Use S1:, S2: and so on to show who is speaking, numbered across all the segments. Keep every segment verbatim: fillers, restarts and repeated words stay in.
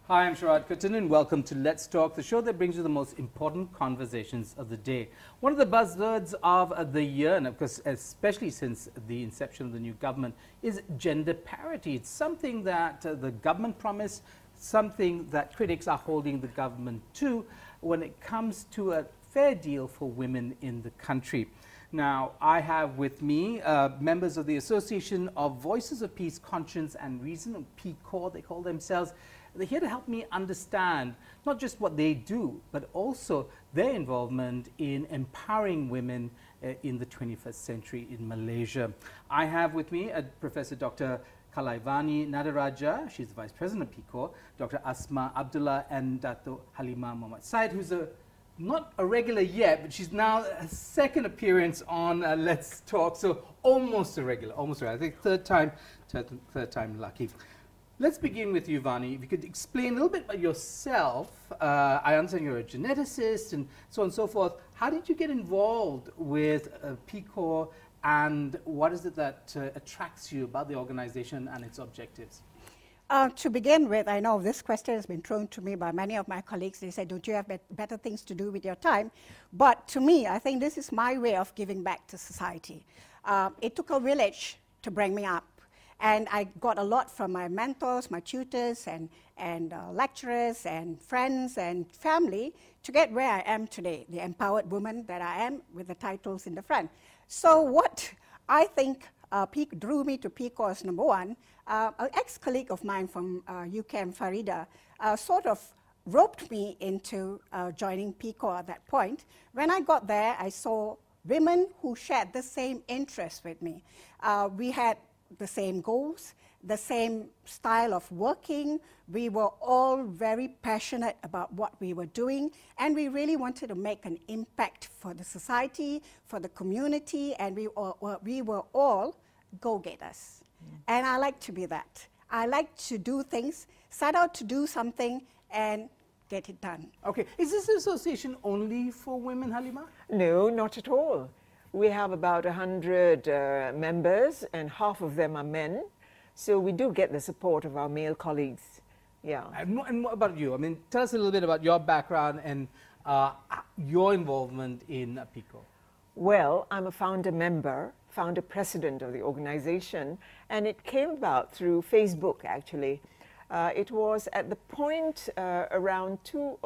S1: Hi, I'm Sharad Kuttan and welcome to Let's Talk, the show that brings you the most important conversations of the day. One of the buzzwords of the year, and of course, especially since the inception of the new government, is gender parity. It's something that uh, the government promised, something that critics are holding the government to when it comes to a fair deal for women in the country. Now, I have with me uh, members of the Association of Voices of Peace, Conscience and Reason, P C O R, they call themselves. They're here to help me understand not just what they do, but also their involvement in empowering women uh, in the twenty-first century in Malaysia. I have with me uh, Professor Doctor Kalaivani Nadaraja, she's the Vice President of P C O R, Doctor Asma Abdullah, and Dato Halimah Muhammad Said, who's a not a regular yet, but she's now a second appearance on uh, Let's Talk, so almost a regular, almost a regular. I think third time, third, third time lucky. Let's begin with you, Vani. If you could explain a little bit about yourself. Uh, I understand you're a geneticist and so on and so forth. How did you get involved with uh, P C O R, and what is it that uh, attracts you about the organization and its objectives?
S2: Uh, to begin with, I know this question has been thrown to me by many of my colleagues. They said, don't you have bet better things to do with your time? But to me, I think this is my way of giving back to society. Uh, it took a village to bring me up. And I got a lot from my mentors, my tutors, and, and uh, lecturers, and friends, and family to get where I am today, the empowered woman that I am with the titles in the front. So what I think uh, drew me to P C O R is, number one, uh, an ex-colleague of mine from uh, U K M, Farida, uh, sort of roped me into uh, joining P C O R at that point. When I got there, I saw women who shared the same interests with me. Uh, we had the same goals, the same style of working. We were all very passionate about what we were doing, and we really wanted to make an impact for the society, for the community, and we, all, we were all go-getters. Mm. And I like to be that. I like to do things, set out to do something, and get it done.
S1: Okay, is this association only for women, Halimah?
S3: No, not at all. We have about one hundred uh, members, and half of them are men. So we do get the support of our male colleagues. Yeah.
S1: And, and what about you? I mean, tell us a little bit about your background and uh, your involvement in P C O R.
S3: Well, I'm a founder member, founder president of the organization, and it came about through Facebook, actually. Uh, it was at the point uh, around two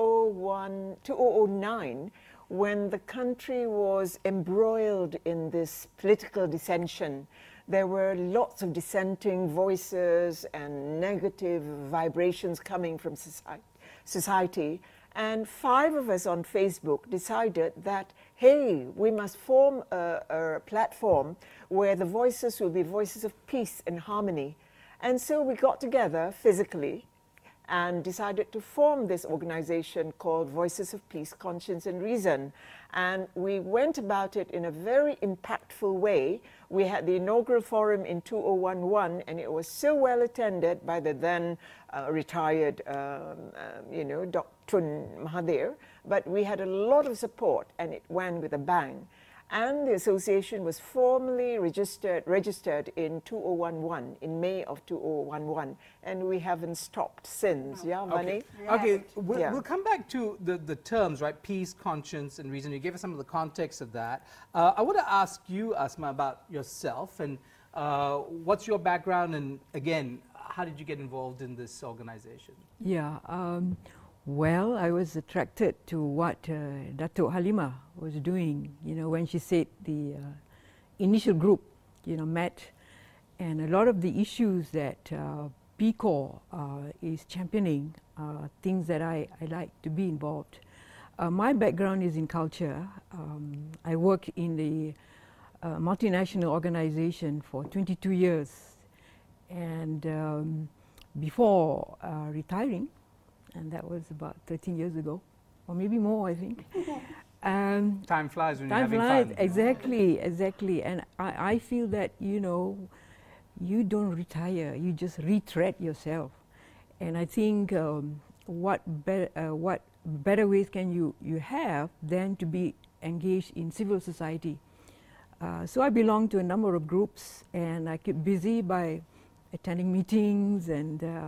S3: thousand nine when the country was embroiled in this political dissension. There were lots of dissenting voices and negative vibrations coming from society. And five of us on Facebook decided that, hey, we must form a, a platform where the voices will be voices of peace and harmony. And so we got together physically and decided to form this organization called Voices of Peace, Conscience and Reason. And we went about it in a very impactful way. We had the inaugural forum in two thousand eleven, and it was so well attended by the then uh, retired, um, uh, you know, Doctor Mahathir. But we had a lot of support, and it went with a bang. And the association was formally registered, registered in two thousand one, in May of two thousand one, and we haven't stopped since. Yeah, Vani?
S1: Okay, okay. We'll,
S3: yeah.
S1: we'll come back to the, the terms, right? Peace, conscience, and reason. You gave us some of the context of that. Uh, I want to ask you, Asma, about yourself, and uh, what's your background, and again, how did you get involved in this organization?
S4: Yeah. Um, Well, I was attracted to what uh, Dato Halimah was doing, you know, when she said the uh, initial group, you know, met, and a lot of the issues that uh, P C O R uh, is championing, uh, things that I, I like to be involved. Uh, my background is in culture. Um, I worked in the uh, multinational organization for twenty-two years, and um, before uh, retiring, and that was about thirteen years ago, or maybe more, I think. um,
S1: time flies when
S4: time
S1: you're having
S4: flies,
S1: fun.
S4: Exactly, exactly. And I, I feel that, you know, you don't retire, you just retread yourself. And I think um, what, be uh, what better ways can you, you have than to be engaged in civil society. Uh, so I belong to a number of groups, and I keep busy by attending meetings and uh,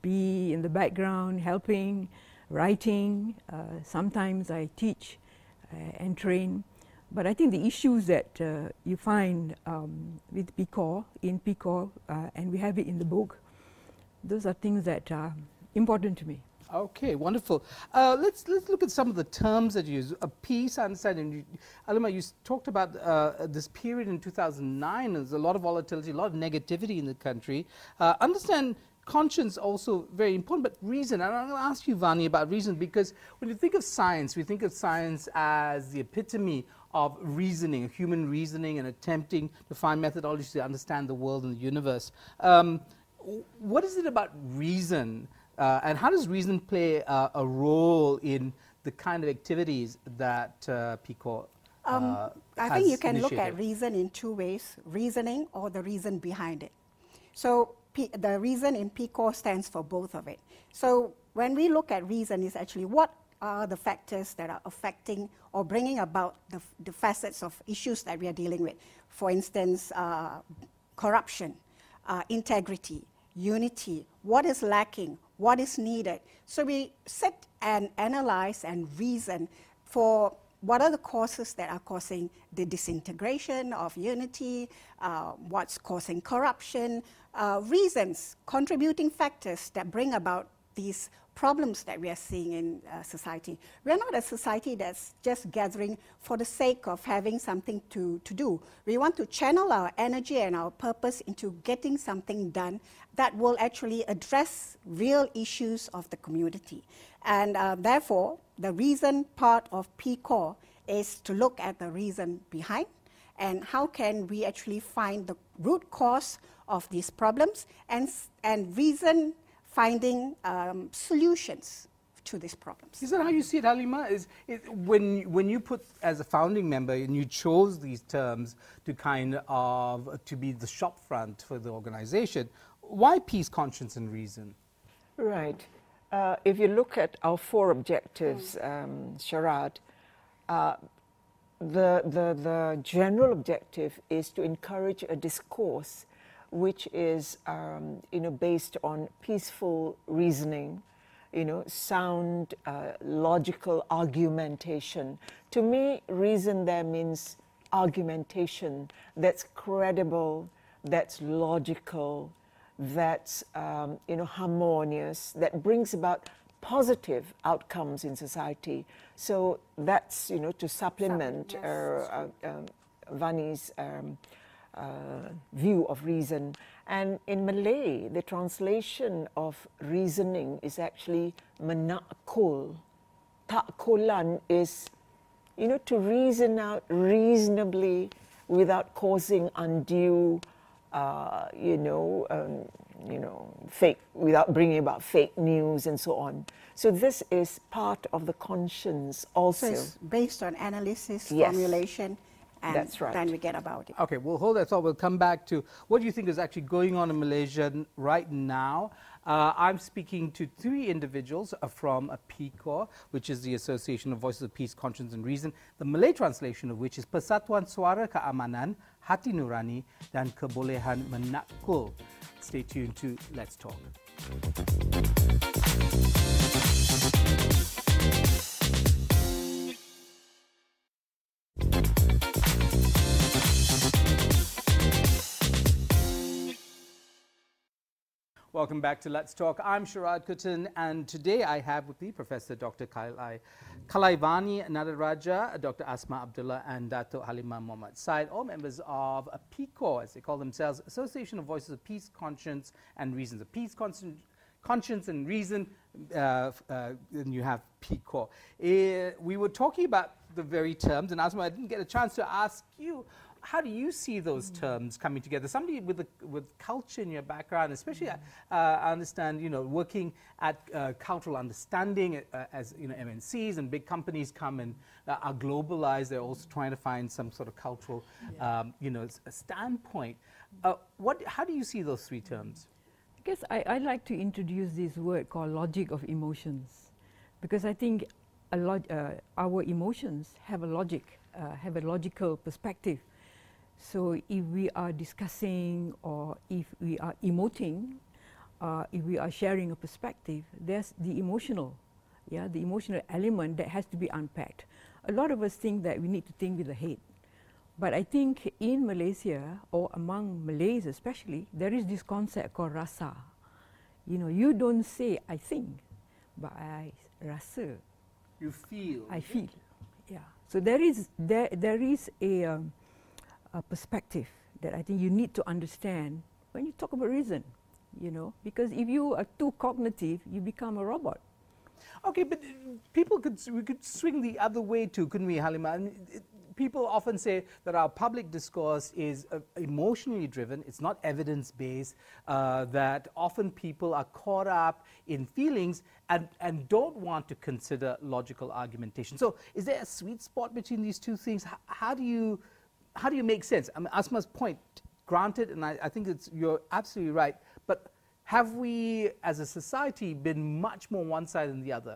S4: be in the background helping, writing. Uh, sometimes I teach uh, and train. But I think the issues that uh, you find um, with P C O R, in P C O R, uh, and we have it in the book, those are things that are important to me.
S1: Okay, wonderful. Uh, let's let's look at some of the terms that you use. A peace, I understand. And you, Halimah, you talked about uh, this period in two thousand nine. There's a lot of volatility, a lot of negativity in the country. Uh, understand conscience also very important, but reason. And I'm going to ask you, Vani, about reason, because when you think of science, we think of science as the epitome of reasoning, human reasoning, and attempting to find methodologies to understand the world and the universe. Um, what is it about reason? Uh, and how does reason play uh, a role in the kind of activities that uh, P C O R uh,
S2: um, I
S1: has
S2: think you can
S1: initiated?
S2: look at reason in two ways, reasoning or the reason behind it. So P the reason in P C O R stands for both of it. So when we look at reason, is actually what are the factors that are affecting or bringing about the, the facets of issues that we are dealing with. For instance, uh, corruption, uh, integrity, unity, what is lacking, what is needed. So we sit and analyze and reason for what are the causes that are causing the disintegration of unity, uh, what's causing corruption, uh, reasons, contributing factors that bring about these problems that we are seeing in uh, society. We are not a society that's just gathering for the sake of having something to, to do. We want to channel our energy and our purpose into getting something done that will actually address real issues of the community. And uh, therefore, the reason part of P C O R is to look at the reason behind and how can we actually find the root cause of these problems and, and reason finding um, solutions to these problems.
S1: Is that how you see it, Halimah? Is it, when when you put as a founding member and you chose these terms to kind of to be the shop front for the organization, why peace, conscience, and reason?
S3: Right. Uh, if you look at our four objectives, um, Sharad, uh, the, the, the general objective is to encourage a discourse which is um, you know, based on peaceful reasoning, you know, sound, uh, logical argumentation. To me, reason there means argumentation that's credible, that's logical, that's um, you know, harmonious, that brings about positive outcomes in society. So that's, you know, to supplement
S2: Yes,
S3: uh, uh, um, Vani's um, uh, view of reason. And in Malay, the translation of reasoning is actually menakul. Takulan is, you know, to reason out reasonably without causing undue, uh, you know, um, you know, fake, without bringing about fake news and so on. So this is part of the conscience also.
S2: So it's based on analysis,
S3: Yes.
S2: formulation, and
S3: That's right.
S2: then we get about it.
S1: Okay, we'll hold that thought. We'll come back to what do you think is actually going on in Malaysia right now. Uh, I'm speaking to three individuals uh, from a P C O R, which is the Association of Voices of Peace, Conscience and Reason, the Malay translation of which is Persatuan Suara Keamanan, Hati Nurani dan Kebolehan Menakul. Stay tuned to Let's Talk. Welcome back to Let's Talk. I'm Sharad Kuttan, and today I have with me Professor Doctor Kalai, Kalaivani Nadaraja, Doctor Asma Abdullah, and Dato Halimah Muhammad Said, all members of a P C O R, as they call themselves, Association of Voices of Peace, Conscience and Reason. The Peace, Conscience, Conscience and Reason, uh, uh, and you have P C O R. Uh, we were talking about the very terms, and Asma, I didn't get a chance to ask you, how do you see those terms coming together? Somebody with a, with culture in your background, especially, uh, I understand, you know, working at uh, cultural understanding uh, as, you know, M N Cs and big companies come and uh, are globalized. They're also trying to find some sort of cultural, yeah. um, you know, a standpoint. Uh, what, how do you see those three terms?
S4: I guess I, I like to introduce this word called logic of emotions, because I think a log uh, our emotions have a logic, uh, have a logical perspective. So if we are discussing or if we are emoting, uh, if we are sharing a perspective, there's the emotional, yeah, the emotional element that has to be unpacked. A lot of us think that we need to think with the head. But I think in Malaysia, or among Malays especially, there is this concept called rasa. You know, you don't say, I think, but I rasa.
S1: You feel.
S4: I feel, yeah. So there is, there, there is a, um, a perspective that I think you need to understand when you talk about reason, you know, because if you are too cognitive, you become a robot.
S1: Okay, but uh, people could, we could swing the other way too, couldn't we, Halima? I mean, it, people often say that our public discourse is uh, emotionally driven, it's not evidence-based, uh, that often people are caught up in feelings and, and don't want to consider logical argumentation. So is there a sweet spot between these two things? H how do you, how do you make sense? I mean, Asma's point, granted, and I, I think it's, you're absolutely right, but have we as a society been much more one side than the other?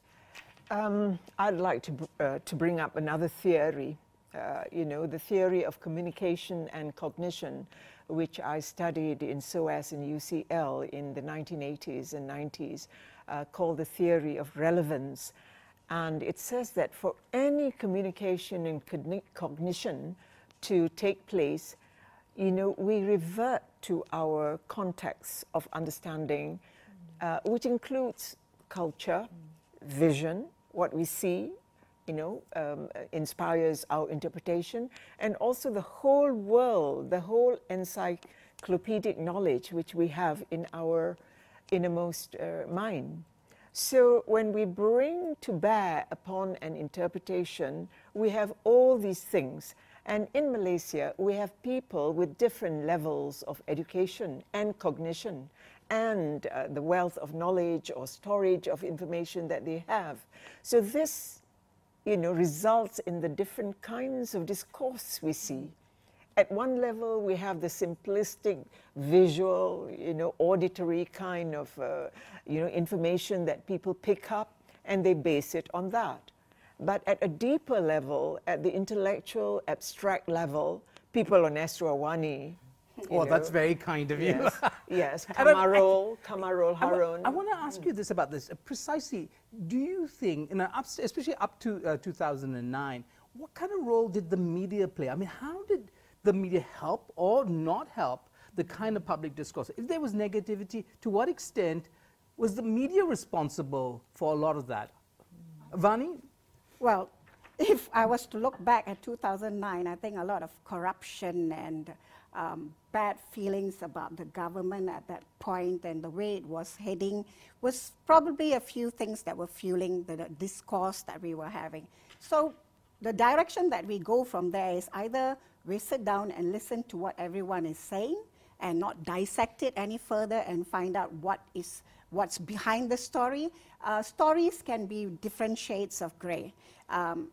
S3: Um, I'd like to, uh, to bring up another theory. Uh, you know, the theory of communication and cognition, which I studied in S O A S and U C L in the nineteen eighties and nineties, uh, called the theory of relevance. And it says that for any communication and cogni cognition to take place, you know, we revert to our context of understanding, uh, which includes culture, vision, what we see, you know, um, inspires our interpretation, and also the whole world, the whole encyclopedic knowledge which we have in our innermost uh, mind. So when we bring to bear upon an interpretation, we have all these things. And in Malaysia, we have people with different levels of education and cognition and uh, the wealth of knowledge or storage of information that they have. So this, you know, results in the different kinds of discourse we see. At one level, we have the simplistic, visual, you know, auditory kind of, uh, you know, information that people pick up and they base it on that. But at a deeper level, at the intellectual, abstract level, people on Esrawani.
S1: Oh,
S3: know,
S1: that's very kind of you.
S3: Yes, yes.
S1: And I-
S3: Kamarul, Kamarul
S1: I wa-
S3: Harun.
S1: I want to ask you this about this. Uh, precisely, do you think, in a, up, especially up to uh, two thousand nine, what kind of role did the media play? I mean, how did the media help or not help the kind of public discourse? If there was negativity, to what extent was the media responsible for a lot of that? Vani?
S2: Well, if I was to look back at two thousand nine, I think a lot of corruption and um, bad feelings about the government at that point and the way it was heading was probably a few things that were fueling the, the discourse that we were having. So the direction that we go from there is either we sit down and listen to what everyone is saying and not dissect it any further and find out what is what's behind the story. Uh, stories can be different shades of gray. Um,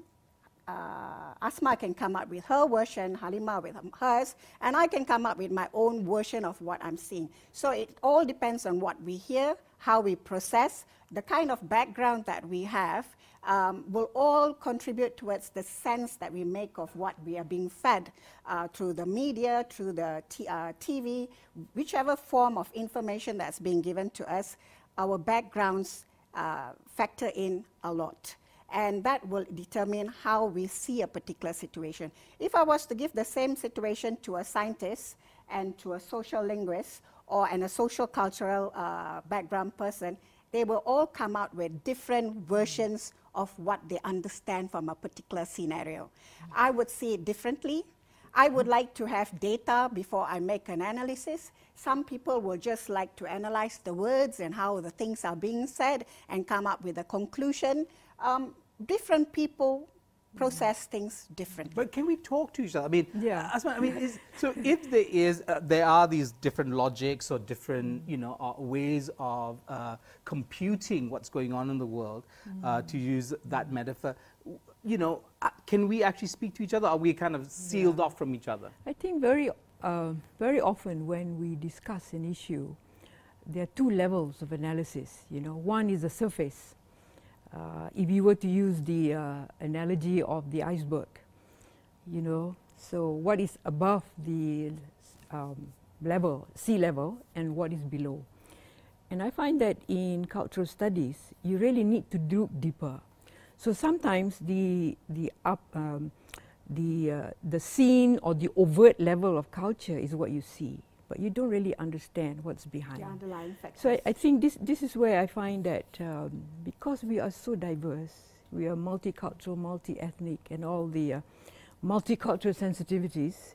S2: uh, Asma can come up with her version, Halima with hers, and I can come up with my own version of what I'm seeing. So it all depends on what we hear, how we process, the kind of background that we have, um, will all contribute towards the sense that we make of what we are being fed uh, through the media, through the t uh, T V, whichever form of information that's being given to us, our backgrounds uh, factor in a lot. And that will determine how we see a particular situation. If I was to give the same situation to a scientist and to a social linguist or and a social cultural uh, background person, they will all come out with different versions of what they understand from a particular scenario. I would see it differently. I would like to have data before I make an analysis. Some people will just like to analyze the words and how the things are being said and come up with a conclusion. Um, different people process things differently.
S1: But can we talk to each other? I mean,
S4: Yeah.
S1: Asma, I mean, is, so if there is, uh, there are these different logics or different, you know, uh, ways of uh, computing what's going on in the world, uh, to use that metaphor, w- you know, uh, can we actually speak to each other? Or are we kind of sealed
S4: Yeah.
S1: off from each other?
S4: I think very, uh, very often when we discuss an issue, there are two levels of analysis. You know, one is the surface. Uh, if you were to use the uh, analogy of the iceberg, you know, So what is above the um, level, sea level, and what is below. And I find that in cultural studies, you really need to dig deeper. So sometimes the the up um, the uh, the scene or the overt level of culture is what you see, but you don't really understand what's behind.
S2: The underlying factors.
S4: So I, I think this this is where I find that um, because we are so diverse, we are multicultural, multi-ethnic, and all the uh, multicultural sensitivities,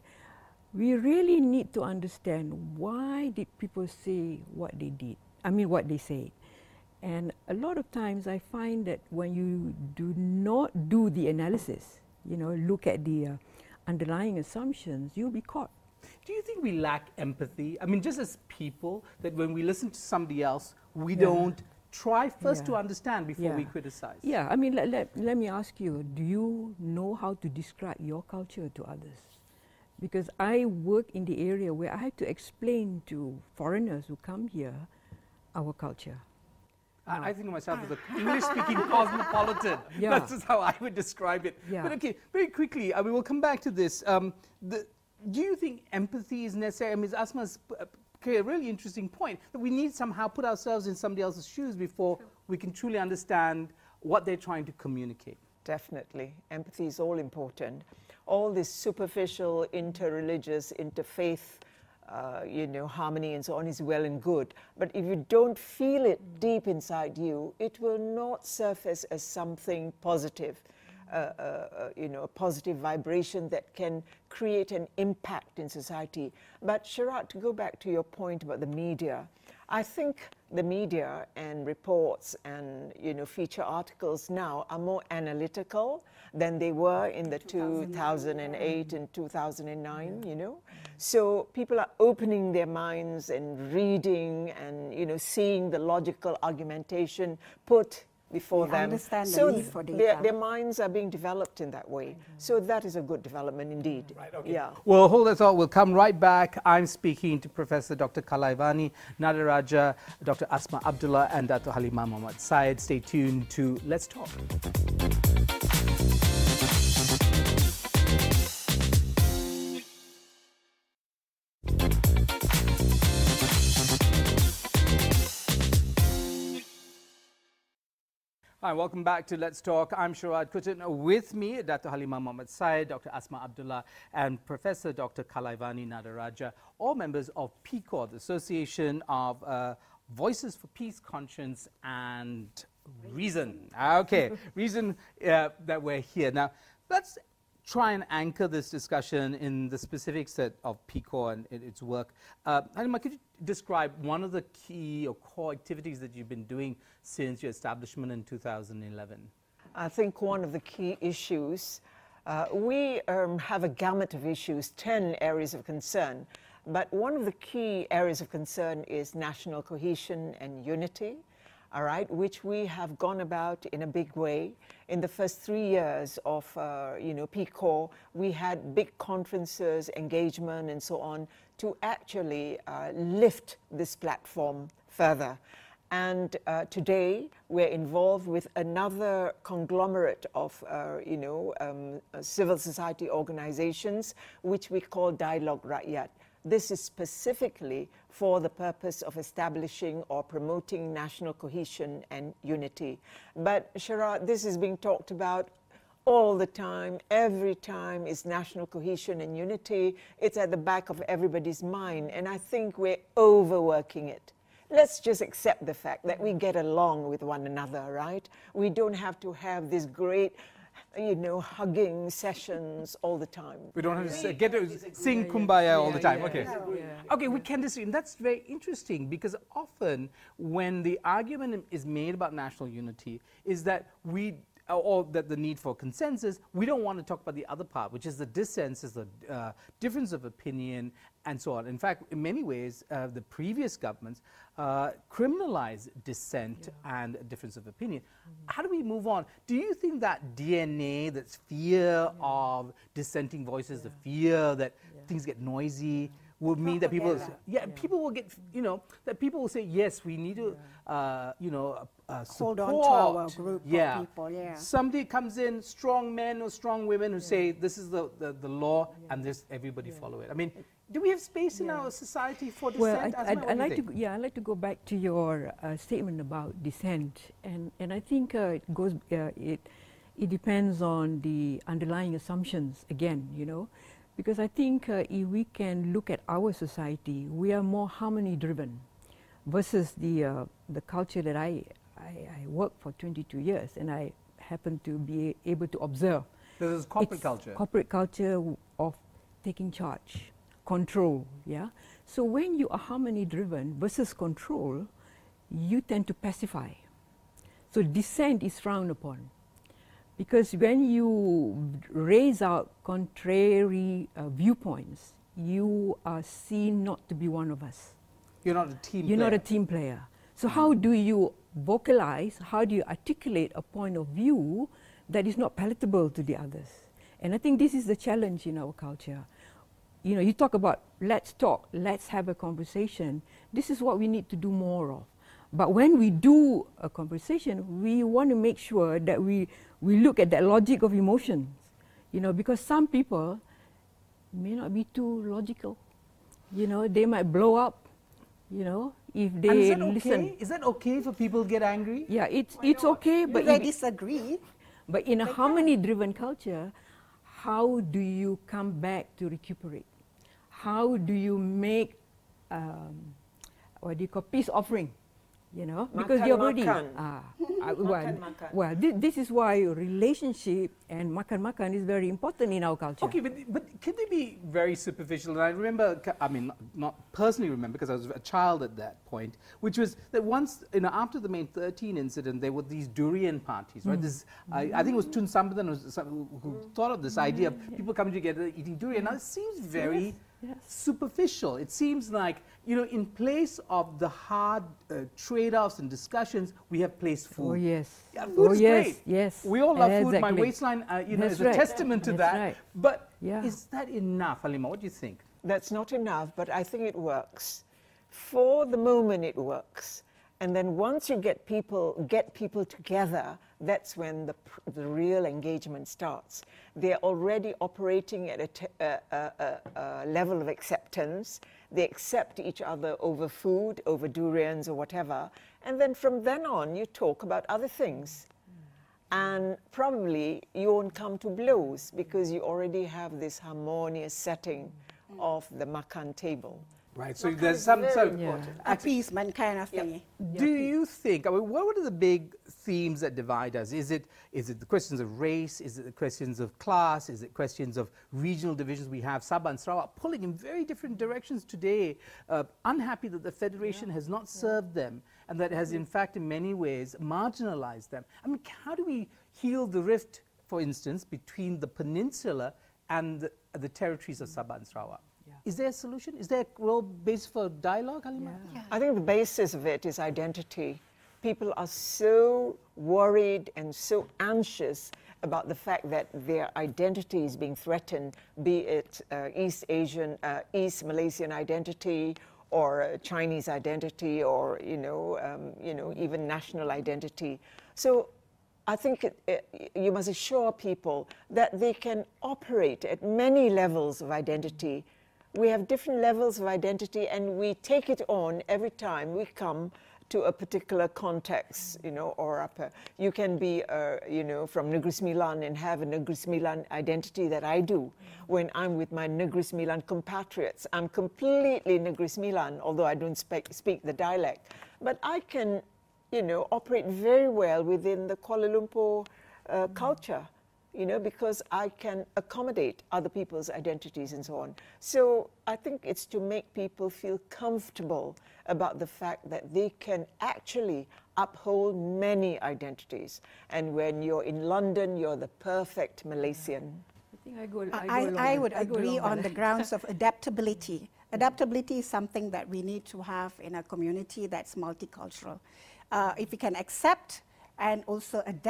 S4: we really need to understand why did people say what they did. I mean, what they said. And a lot of times I find that when you do not do the analysis, you know, look at the uh, underlying assumptions, you'll be caught.
S1: Do you think we lack empathy? I mean, just as people, that when we listen to somebody else, we
S4: Yeah.
S1: don't try first
S4: Yeah.
S1: to understand before
S4: Yeah.
S1: we criticize?
S4: Yeah, I mean, let, let, let me ask you, do you know how to describe your culture to others? Because I work in the area where I have to explain to foreigners who come here our culture.
S1: I, I think of myself as an English-speaking cosmopolitan.
S4: Yeah.
S1: That's just how I would describe it.
S4: Yeah.
S1: But okay, very quickly, uh, we will come back to this. Um, the, do you think empathy is necessary? I mean, Asma's uh, okay, a really interesting point, that we need somehow put ourselves in somebody else's shoes before sure. we can truly understand what they're trying to communicate.
S3: Definitely. Empathy is all important. All this superficial, interreligious, interfaith, uh, you know, harmony and so on is well and good. But if you don't feel it deep inside you, it will not surface as something positive. Uh, uh, uh, you know, a positive vibration that can create an impact in society. But Sharath, to go back to your point about the media, I think the media and reports and, you know, feature articles now are more analytical than they were in the two thousand eight and two thousand nine, you know. So people are opening their minds and reading and, you know, seeing the logical argumentation put before
S2: They
S3: them.
S2: understand the
S3: so
S2: need for data.
S3: their, their minds are being developed in that way. So that is a good development indeed.
S1: Right, okay.
S3: Yeah.
S1: Well, hold that thought. We'll come right back. I'm speaking to Professor Doctor Kalaivani Nadaraja, Doctor Asma Abdullah, and Doctor Halimah Mohammad Syed. Stay tuned to Let's Talk. Hi, welcome back to Let's Talk. I'm Sharath Kuttan. With me, Doctor Halimah Mohammad Syed, Doctor Asma Abdullah, and Professor Doctor Kalaivani Nadaraja, all members of P C O R, the Association of uh, Voices for Peace, Conscience, and Reason. Okay, reason uh, that we're here. Now, let's try and anchor this discussion in the specifics that, of P C O R and it, its work. Uh, Halimah, could you describe one of the key or core activities that you've been doing since your establishment in two thousand eleven?
S3: I think one of the key issues, uh, we um, have a gamut of issues, ten areas of concern, but one of the key areas of concern is national cohesion and unity, all right, which we have gone about in a big way. In the first three years of, uh, you know, P C O R, we had big conferences, engagement, and so on, to actually uh, lift this platform further. And uh, today, we're involved with another conglomerate of, uh, you know, um, uh, civil society organizations, which we call Dialogue Rakyat. This is specifically for the purpose of establishing or promoting national cohesion and unity. But Sharath, this is being talked about all the time. Every time is national cohesion and unity. It's at the back of everybody's mind, and I think we're overworking it. Let's just accept the fact that we get along with one another, right? We don't have to have this great, you know, hugging sessions all the time.
S1: We don't have to say, get to sing Kumbaya all the time.
S4: Yeah,
S1: Okay.
S4: yeah.
S1: Okay, we can disagree. And that's very interesting because often when the argument is made about national unity is that we, or that the need for consensus, we don't want to talk about the other part, which is the dissensus, the uh, difference of opinion, and so on. In fact, in many ways, uh, the previous governments uh, criminalized dissent yeah. and difference of opinion. Mm-hmm. How do we move on? Do you think that D N A, that fear yeah. of dissenting voices, yeah. the fear that yeah. things get noisy, will mean that people,
S2: Propaganda.
S1: yeah, people will get, you know, that people will say, yes, we need to, uh, you know, uh,
S2: Hold on
S1: support.
S2: to our group of
S1: yeah.
S2: people, yeah.
S1: Somebody comes in, strong men or strong women who say, this is the, the, the law, and this everybody follow it. I mean, do we have space in
S4: Yeah.
S1: our society for
S4: Well,
S1: dissent?
S4: I,
S1: Asma,
S4: I'd,
S1: what
S4: I'd
S1: do you
S4: like to
S1: think?
S4: go- yeah, I'd like to go back to your uh, statement about dissent, and and I think uh, it goes uh, it it depends on the underlying assumptions again, you know, because I think uh, if we can look at our society, we are more harmony driven, versus the uh, the culture that I, I I work for twenty-two years, and I happen to be able to observe.
S1: This is corporate
S4: It's
S1: culture.
S4: Corporate culture w- of taking charge, control, yeah. So when you are harmony driven versus control, you tend to pacify. So dissent is frowned upon. Because when you raise out contrary uh, viewpoints, you are seen not to be one of us.
S1: You're not a team
S4: You're
S1: player.
S4: not a team player. So how do you vocalize, how do you articulate a point of view that is not palatable to the others? And I think this is the challenge in our culture. You know, you talk about let's talk, let's have a conversation. This is what we need to do more of. But when we do a conversation, we want to make sure that we, we look at that logic of emotions. You know, because some people may not be too logical. You know, they might blow up, you know, if
S1: And
S4: they
S1: is that
S4: listen.
S1: okay? Is that okay for people to get angry?
S4: Yeah, it's, it's okay,
S2: But
S4: but
S2: they
S4: if-
S2: disagree.
S4: but in a harmony-driven culture, how do you come back to recuperate? How do you make, um, what do you call, peace offering? You know, because
S3: Makan,
S4: you're already.
S3: makan.
S4: Ah, uh, well,
S3: Makan, makan.
S4: well thi- this is why relationship and makan makan is very important in our culture.
S1: Okay, but, but can they be very superficial? And I remember, ca- I mean, not, not personally remember because I was a child at that point, which was that once, you know, after the May thirteen incident, there were these durian parties, right? This, I, I think it was Tun Sambadan who, was some- who, who thought of this idea of people coming together eating durian. Now, it seems very
S4: yes.
S1: superficial. It seems like, you know, in place of the hard uh, trade-offs and discussions, we have placed food.
S4: Oh yes.
S1: Yeah, food
S4: oh
S1: is
S4: yes.
S1: great.
S4: Yes.
S1: We all love food. My
S4: Exactly.
S1: waistline, uh, you know,
S4: That's
S1: is
S4: right.
S1: a testament to
S4: That's
S1: that.
S4: right.
S1: But
S4: Yeah.
S1: is that enough, Halima? What do you think?
S3: That's not enough, but I think it works. For the moment, it works. And then once you get people, get people together, that's when the, pr- the real engagement starts. They're already operating at a, te- a, a, a, a level of acceptance. They accept each other over food, over durians or whatever. And then from then on, you talk about other things. And probably you won't come to blows because you already have this harmonious setting of the makan table.
S1: Right. So
S3: Makan
S1: there's
S3: is
S1: some
S3: very
S1: sort of.
S3: important.
S2: Appeasement kind of
S3: Yeah.
S2: thing.
S1: Do you think? I mean, what are the big themes that divide us? Is it is it the questions of race? Is it the questions of class? Is it questions of regional divisions? We have Sabah and Sarawak pulling in very different directions today, uh, unhappy that the federation has not served them and that has, in fact, in many ways, marginalized them. I mean, how do we heal the rift, for instance, between the peninsula and the, the territories of Sabah and Sarawak? Is there a solution? Is there a real base for dialogue, Halima?
S4: Yeah.
S3: I think the basis of it is identity. People are so worried and so anxious about the fact that their identity is being threatened, be it uh, East Asian, uh, East Malaysian identity, or uh, Chinese identity, or you know, um, you know, even national identity. So I think it, it, you must assure people that they can operate at many levels of identity. We have different levels of identity, and we take it on every time we come to a particular context, you know, or up. A, you can be, uh, you know, from Negeri Sembilan and have a Negeri Sembilan identity that I do. When I'm with my Negeri Sembilan compatriots, I'm completely Negeri Sembilan, although I don't speak, speak the dialect. But I can, you know, operate very well within the Kuala Lumpur uh, culture, you know, because I can accommodate other people's identities and so on. So I think it's to make people feel comfortable about the fact that they can actually uphold many identities. And when you're in London, you're the perfect Malaysian.
S4: I think I go. I, go
S2: I,
S4: along
S2: I
S4: with-
S2: would
S4: I go
S2: agree
S4: along
S2: on
S4: with
S2: the
S4: that.
S2: grounds of adaptability. Adaptability is something that we need to have in a community that's multicultural. Uh, if we can accept and also adapt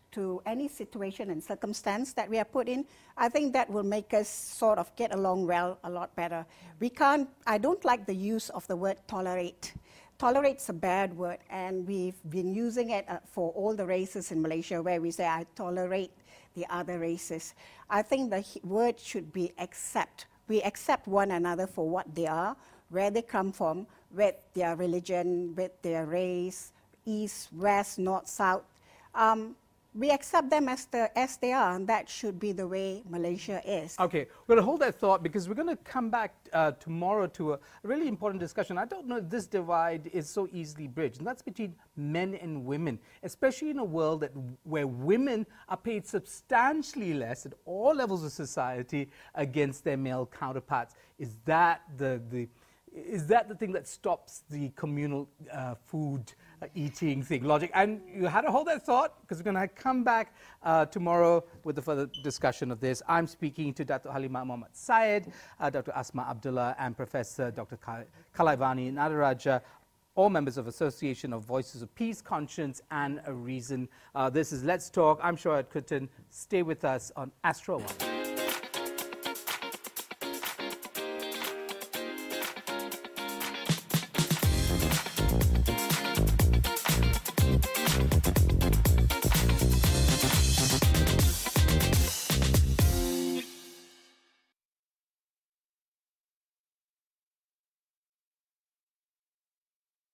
S2: to any situation and circumstance that we are put in, I think that will make us sort of get along well a lot better. We can't, I don't like the use of the word tolerate. Tolerate's a bad word, and we've been using it uh, for all the races in Malaysia, where we say, I tolerate the other races. I think the word should be accept. We accept one another for what they are, where they come from, with their religion, with their race, east, west, north, south. Um, we accept them as, the, as they are, and that should be the way Malaysia is.
S1: Okay, we're going to hold that thought because we're going to come back uh, tomorrow to a really important discussion. I don't know if this divide is so easily bridged, and that's between men and women, especially in a world that, where women are paid substantially less at all levels of society against their male counterparts. Is that the, the Is that the thing that stops the communal uh, food uh, eating thing, logic? And you had to hold that thought because we're going to come back uh, tomorrow with a further discussion of this. I'm speaking to Datuk Halimah Mohamed Syed, uh, Doctor Asma Abdullah, and Professor Doctor Kalaivani Nadaraja, all members of Association of Voices of Peace, Conscience and a Reason. Uh, this is Let's Talk. I'm Shoaib Kutan. Stay with us on Astro One.